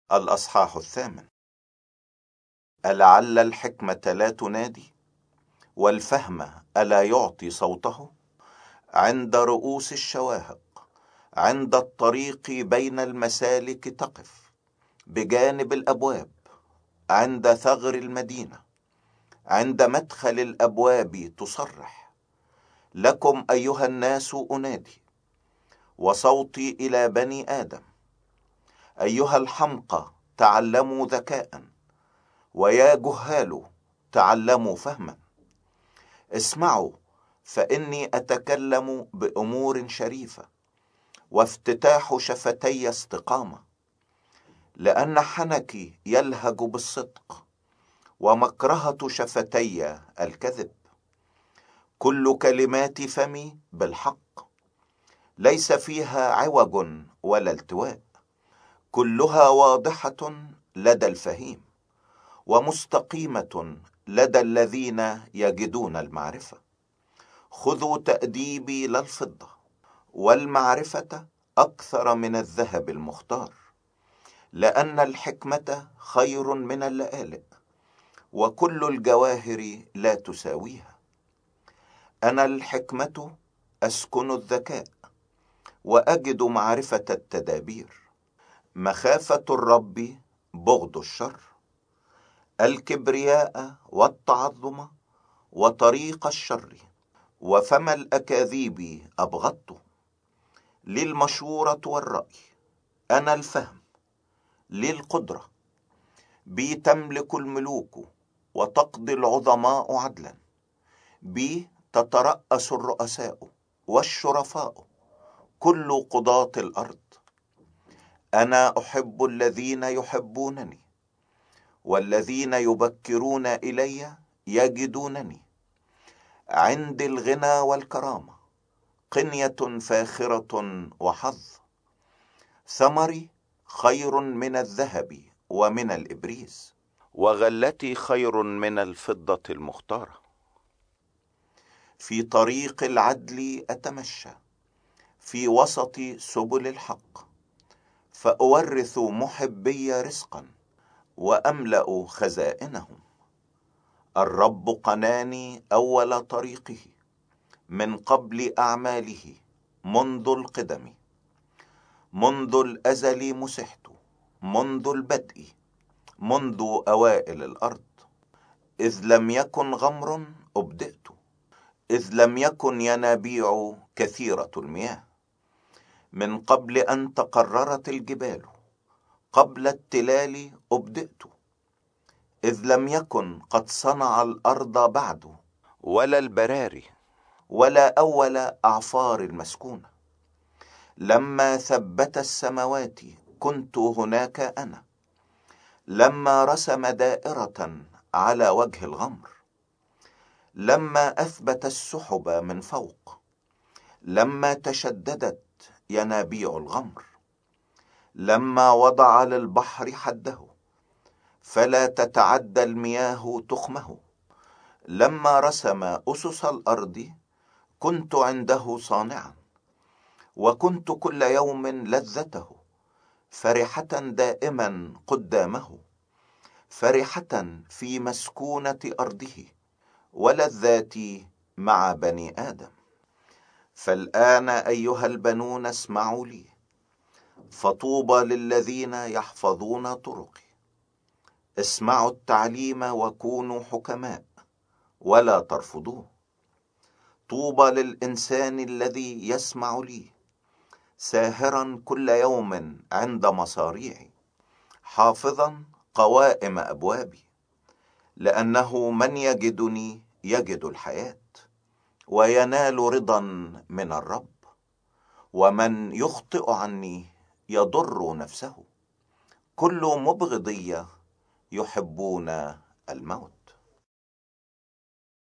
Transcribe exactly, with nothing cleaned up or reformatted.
الأصحاح الثامن. ألعل الحكمة لا تنادي، والفهم ألا يعطي صوته؟ عند رؤوس الشواهق، عند الطريق بين المسالك تقف، بجانب الأبواب، عند ثغر المدينة، عند مدخل الأبواب تصرح: لكم أيها الناس أنادي، وصوتي إلى بني آدم. أيها الحمقى تعلموا ذكاء، ويا جهال تعلموا فهما. اسمعوا، فإني أتكلم بأمور شريفة، وافتتاح شفتي استقامة. لأن حنكي يلهج بالصدق، ومكرهة شفتي الكذب. كل كلمات فمي بالحق، ليس فيها عوج ولا التواء. كلها واضحة لدى الفهيم، ومستقيمة لدى الذين يجدون المعرفة. خذوا تأديبي للفضة، والمعرفة أكثر من الذهب المختار. لأن الحكمة خير من اللآلئ، وكل الجواهر لا تساويها. أنا الحكمة أسكن الذكاء، وأجد معرفة التدابير. مخافة الرب بغض الشر، الكبرياء والتعظم وطريق الشر، وفم الأكاذيب أبغضته. للمشورة والرأي أنا الفهم، للقدرة بي تملك الملوك، وتقضي العظماء عدلا. بي تترأس الرؤساء والشرفاء، كل قضاة الأرض. أنا أحب الذين يحبونني، والذين يبكرون إلي يجدونني. عندي الغنى والكرامة، قنية فاخرة وحظ. ثمري خير من الذهب ومن الإبريز، وغلتي خير من الفضة المختارة. في طريق العدل أتمشى، في وسط سبل الحق، فأورث محبي رزقا، وأملأ خزائنهم. الرب قناني أول طريقه، من قبل أعماله منذ القدم. منذ الأزل مسحت، منذ البدء، منذ أوائل الأرض. إذ لم يكن غمر أبدأت، إذ لم يكن ينابيع كثيرة المياه. من قبل أن تقررت الجبال، قبل التلال أبدأت. إذ لم يكن قد صنع الأرض بعد، ولا البراري، ولا أول أعفار المسكونة. لما ثبت السماوات كنت هناك أنا. لما رسم دائرة على وجه الغمر. لما أثبت السحب من فوق. لما تشددت ينابيع الغمر. لما وضع للبحر حده، فلا تتعدى المياه تخمه. لما رسم أسس الأرض كنت عنده صانعا، وكنت كل يوم لذته. فرحة دائما قدامه، فرحة في مسكونة أرضه، ولذاتي مع بني آدم. فالآن أيها البنون اسمعوا لي، فطوبى للذين يحفظون طرقي. اسمعوا التعليم وكونوا حكماء، ولا ترفضوه. طوبى للإنسان الذي يسمع لي، ساهرا كل يوم عند مصاريعي، حافظا قوائم أبوابي. لأنه من يجدني يجد الحياة، وينال رضا من الرب. ومن يخطئ عني يضر نفسه. كل مبغضية يحبون الموت.